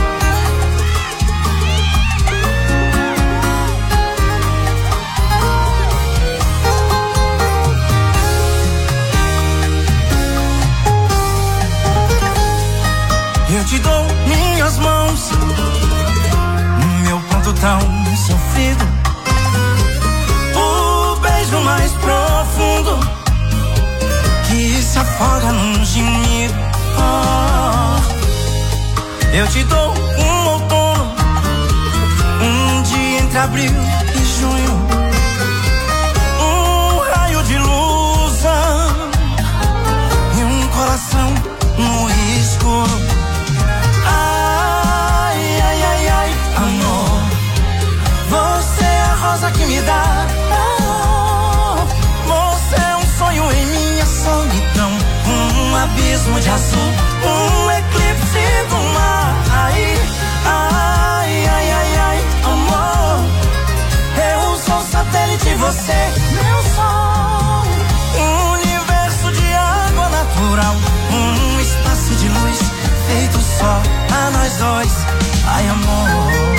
C: eu te dou minhas mãos, meu pranto tão sofrido, o beijo mais profundo que se afoga num gemido. Oh, eu te dou um outono, um dia entre abril e junho, um raio de luz e um coração no escuro. Ai, ai, ai, ai, amor, você é a rosa que me dá calor. Você é um sonho em minha solidão, um abismo de azul, um eclipse do mar. Ai, ai, ai, ai, ai, amor, eu sou satélite, você meu sol, um universo de água natural, um espaço de luz feito só a nós dois. Ai, amor,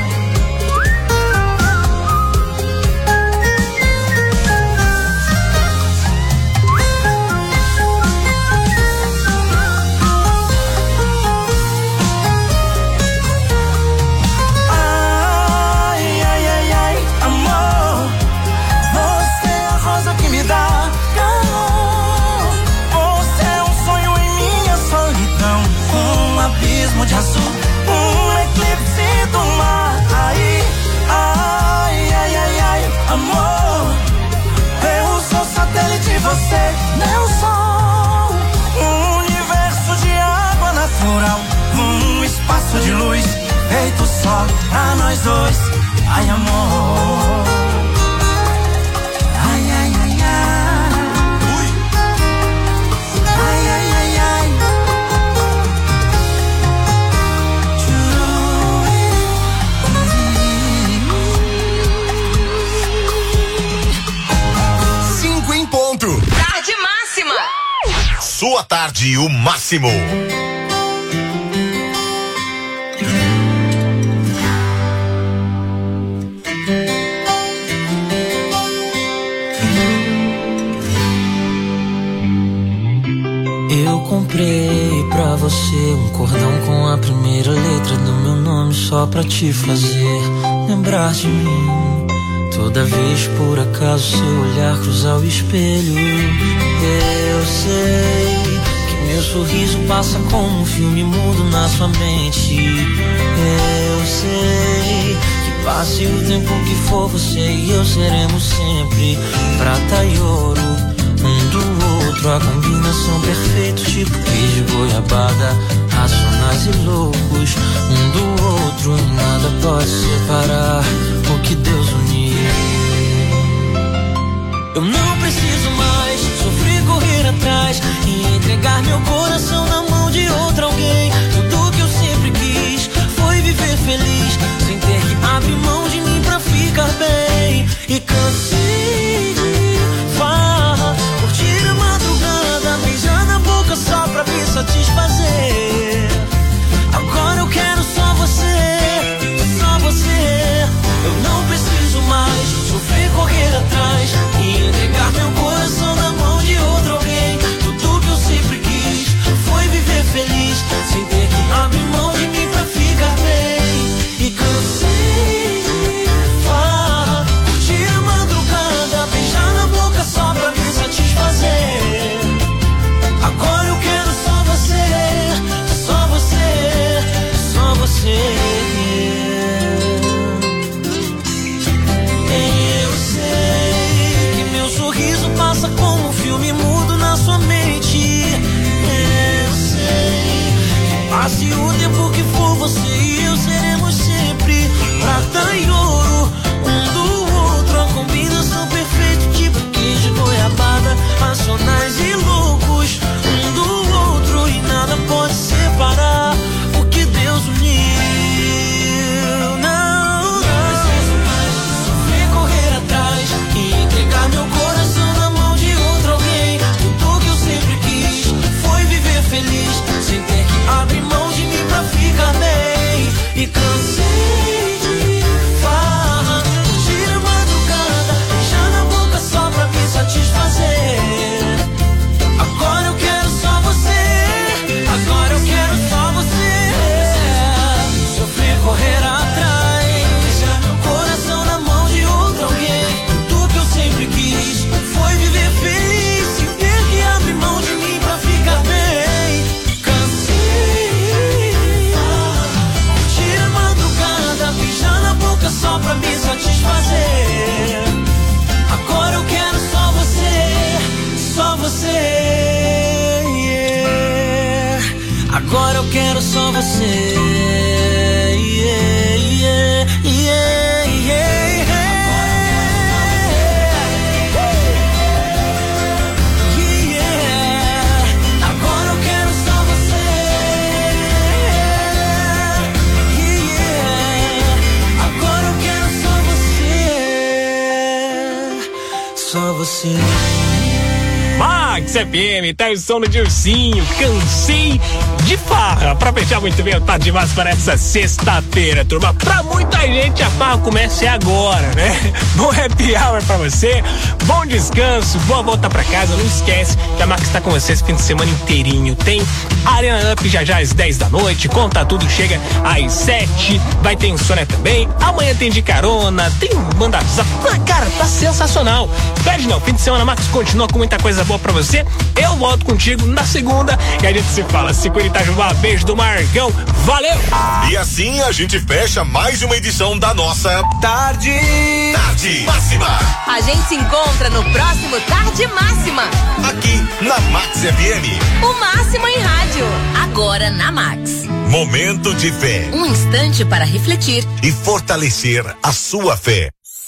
C: de azul, um eclipse do mar. Ai, ai, ai, ai, ai, amor, eu sou satélite, você meu sol, um universo de água natural, um espaço de luz feito só pra nós dois. Ai, amor, ai, ai, ai, ai, ui, ai, ai, ai, ai.
A: Tarde Máxima.
B: Sua tarde, o máximo.
H: Eu comprei pra você um cordão com a primeira letra do meu nome, só pra te fazer lembrar de mim. Toda vez por acaso seu olhar cruzar o espelho, eu sei que meu sorriso passa como um filme mudo na sua mente. Eu sei que passe o tempo que for, você e eu seremos sempre prata e ouro, um do outro, a combinação perfeita, tipo queijo e goiabada, racionais e loucos, um do outro, e nada pode separar o que Deus uniu. Eu não preciso mais sofrer, correr atrás e entregar meu coração na mão de outro alguém. Tudo que eu sempre quis foi viver mais sofrer, correr atrás e entregar meu coração na mão de outro alguém. Tudo que eu sempre quis foi viver feliz, sem ter que abrir mão de mim pra ficar bem. E cansei de falar, curtir a madrugada, beijar na boca só pra me satisfazer. Agora eu quero só você, só você, só você. Eu sei que meu sorriso passa como um filme mudo na sua mente. Eu sei que passe o tempo que for, você e eu seremos sempre prata e ouro, um do outro, a combinação perfeita, tipo queijo e goiabada, racionais e loucos, um do outro, e nada pode separar o que Deus uniu. Não, não preciso mais sofrer, correr atrás e entregar meu coração na mão de outro alguém. Tudo que eu sempre quis foi viver feliz, sem ter que abrir mão de mim pra ficar bem. E cansei de falar, curtir a madrugada, beijar na boca só pra me satisfazer. Agora eu quero só você, agora eu quero só você. Sofrer, correr atrás, deixar meu coração na mão de outro alguém. Tudo que eu sempre quis foi viver feliz, sem ter que abrir mão de mim pra ficar bem. Cansei, curtir a madrugada, beijar na boca só pra me satisfazer. Agora eu quero só você, só você. Yeah. Agora eu quero só você. Yeah, yeah, yeah, yeah, yeah. Agora eu quero só você. Yeah. Agora eu quero só você. Só você.
F: Max F M, tá o som no Dilcinho, cansei de farra. Pra fechar muito bem o Tarde Demais para essa sexta-feira, turma. Pra muita gente a farra começa é agora, né? Bom happy hour pra você, bom descanso, boa volta pra casa. Não esquece que a Max tá com você esse fim de semana inteirinho. Tem Arena Up já já às dez da noite, Conta Tudo chega às sete, vai ter Insônia também. Amanhã tem De Carona, tem Banda Zap. Cara, tá sensacional. Perde não, fim de semana Max continua com muita coisa boa pra você. Eu volto contigo na segunda e a gente se fala. Se cuida, Itajubá, beijo do Marcão, valeu!
B: E assim a gente fecha mais uma edição da nossa Tarde Tarde Máxima.
A: A gente se encontra no próximo Tarde Máxima,
B: aqui na Max F M.
A: O máximo em rádio, agora na Max.
B: Momento de fé.
A: Um instante para refletir
B: e fortalecer a sua fé.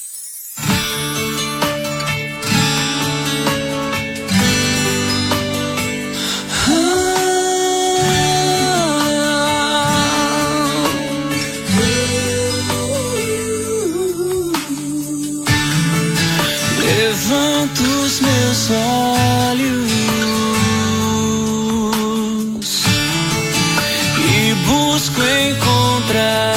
H: Levanto os meus olhos e busco encontrar,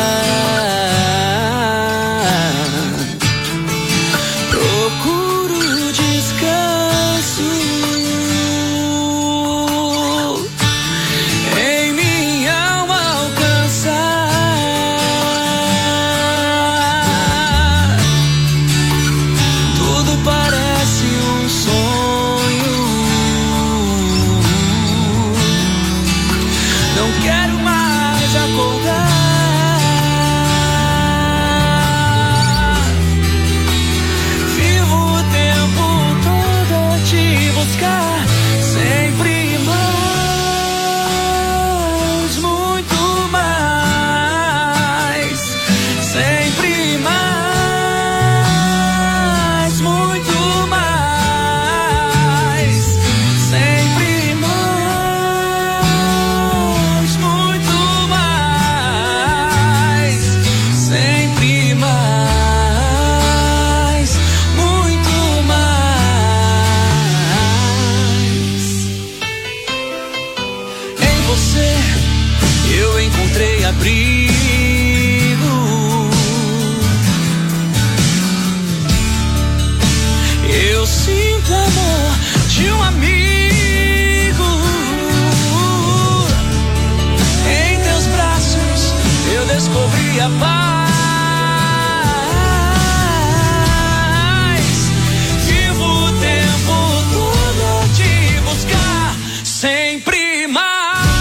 H: procuro descanso em minha alma alcançar. Tudo parece um sonho,
C: de um amigo. Em teus braços eu descobri a paz. Vivo o tempo todo de buscar sempre mais.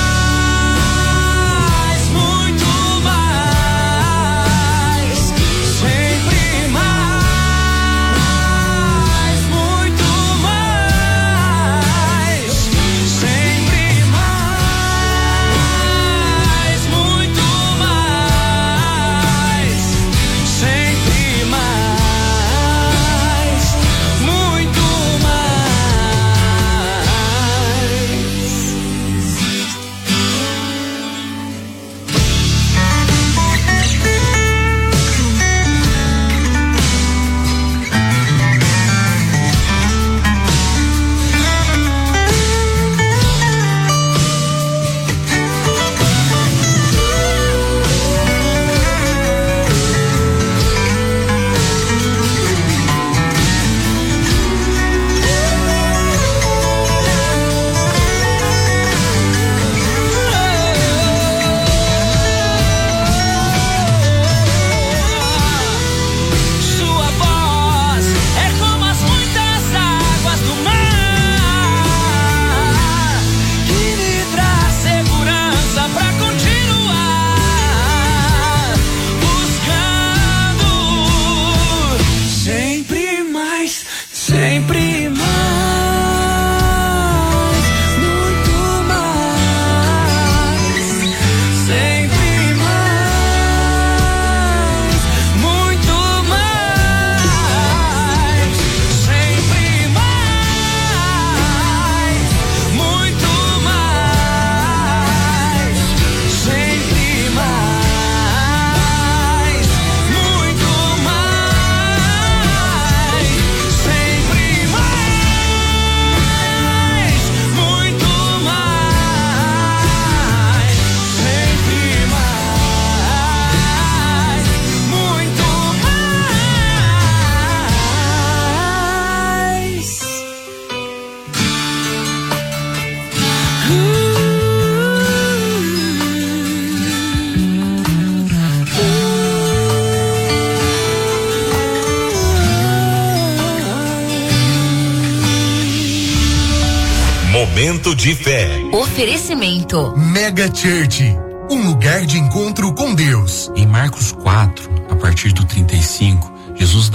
B: Momento de fé.
A: Oferecimento.
P: Mega Church, um lugar de encontro com Deus.
Q: Em Marcos quatro, a partir do trinta e cinco, Jesus